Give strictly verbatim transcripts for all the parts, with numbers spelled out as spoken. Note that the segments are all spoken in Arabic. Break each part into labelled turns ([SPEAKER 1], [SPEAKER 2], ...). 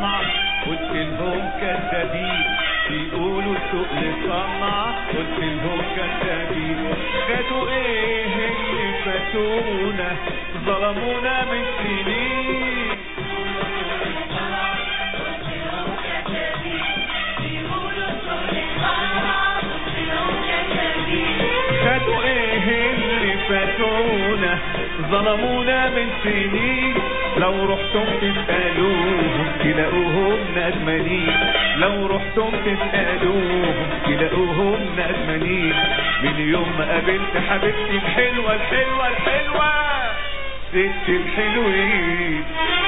[SPEAKER 1] طمع قلت لهم كذابين بيقولوا التقل طمع قلت لهم كذابين خدوا ايه اللي فاتونا ظلمونا من سنين خدوا ايه اللي فاتونا ظلمونا من سنين لو رحتم تسألوهم تلاقوهم ندمانين لو رحتم تسألوهم تلاقوهم ندمانين من يوم ما قابلت حبيبتي الحلوة الحلوة الحلوة ست الحلوين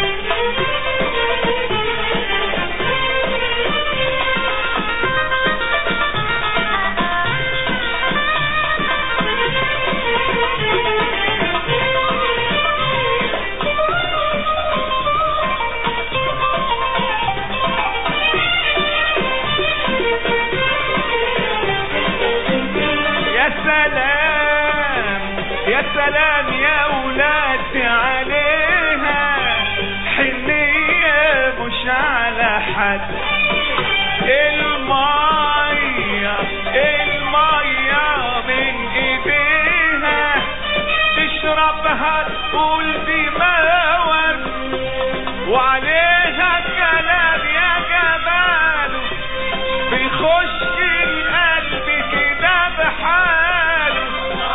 [SPEAKER 1] يا سلام يا ولاد عليها حنية مش على حد المية المية من ايديها تشربها تقول دي موت وعليها كلام يا جماله بيخش القلب كده بحاله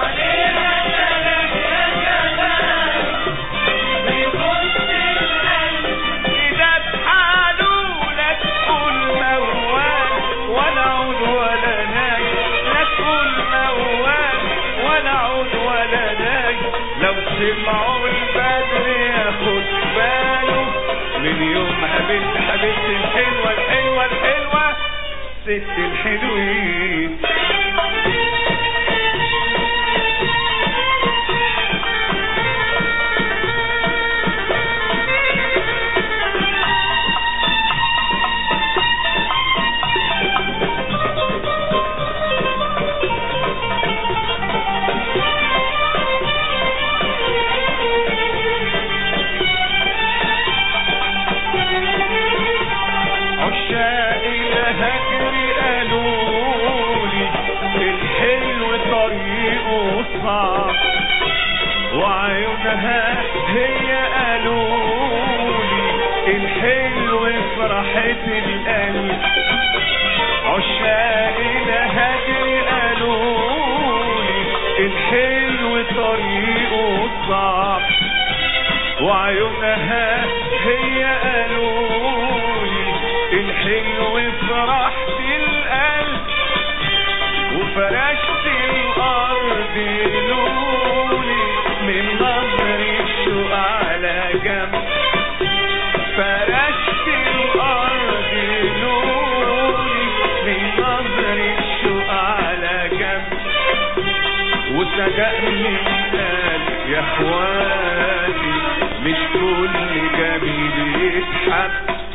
[SPEAKER 1] لو سمعوا البدر ياخد باله من يوم ما قابلت حبيبتي الحلوة الحلوة الحلوة ست الحلوين وعيونها هي قالولي الحلو فرحة القلب عشاق الهجر قالولي الحلو طريقه صعب وعيونها هي قالولي الحلو فرحة القلب وفرشت الأرض لولي من نظر الشوق على جنب فرشت الأرض لولي من نظر الشوق على جنب وصدقني قال يا اخواتي مش كل جميل يتحب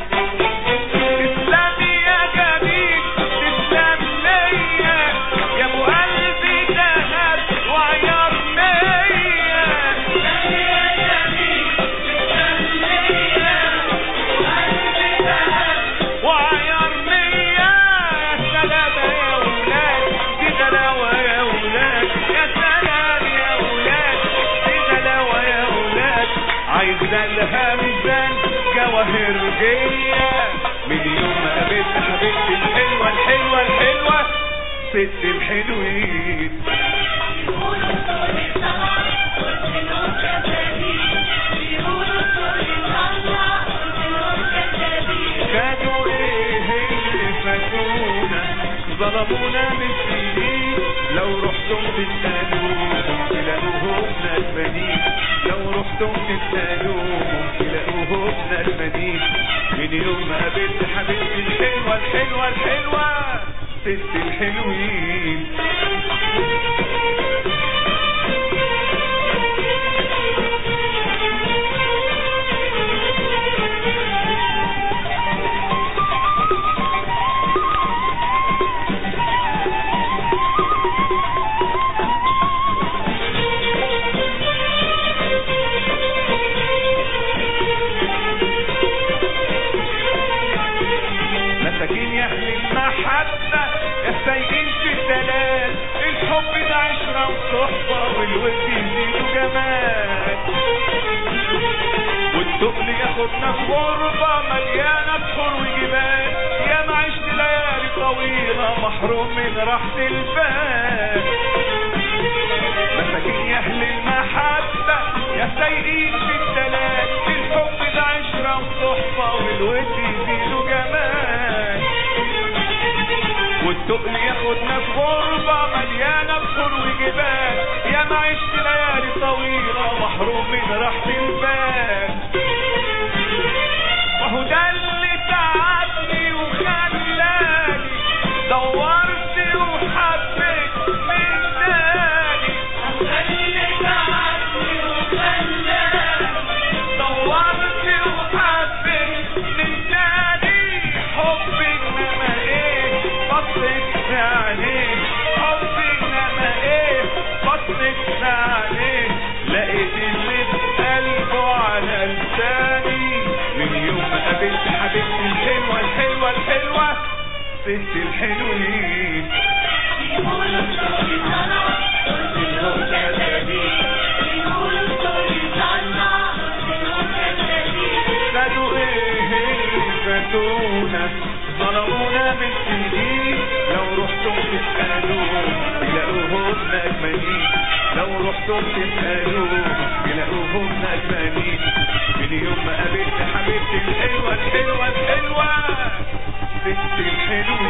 [SPEAKER 1] الهمزة جواهر جية من يوم ما قابلت حبيبتي الحلوة الحلوة الحلوة ست الحلوين بيقولوا الطول الطلع قلت لهم كذابين بيقولوا الطول الطلع قلت لهم كذابين خدوا ايه اللي فاتونا ظلمونا من سنين لو رحتم تسألوهم تلاقوهم ندمانين لو رحتم تسألوهم تلاقوهم ندمانين من يوم ما قابلت حبيبتي الحلوة الحلوة الحلوة ست الحلوين مساكين يا اهل المحبة يا سايقين في الدلال، الحب ده عشرة وصحبة والود يزيد جمال، والتقل ياخدنا في غربة مليانة بحور وجبال، يا ما عشت ليالي طويلة محروم من راحة البال. مساكين يا اهل المحبة يا سايقين في الدلال، الحب ده عشرة وصحبة والود يزيد جمال، والتقل ياخدنا في غربة مليانة بحور وجبال، يا ما عشت ليالي طويلة محروم من راحة البال. وهو ده اللي تعبني وخلاني دورت وحبيت من تاني، ده اللي تعبني وخلاني دورت وحبيت من تاني، حب انما ايه بطلت عليه، حب انما ايه بطلت عليه، لقيت اللي في قلبه على لساني، من يوم ما قابلت حبيبتي الحلوة الحلوة الحلوة ست الحلوين. يقولوا الدوري طلع قلت لهم كذابين، يقولوا الدوري طلع قلت لهم كذابين، خدوا ايه اللي فاتونا ظلمونا من سنين، لو رحتم تسألوهم يلاقوهم ندمانين، لو رحتم تسألوهم يلاقوهم ندمانين، من يوم ما قابلت حبيبتي الحلوة الحلوة الحلوة ست الحلوة.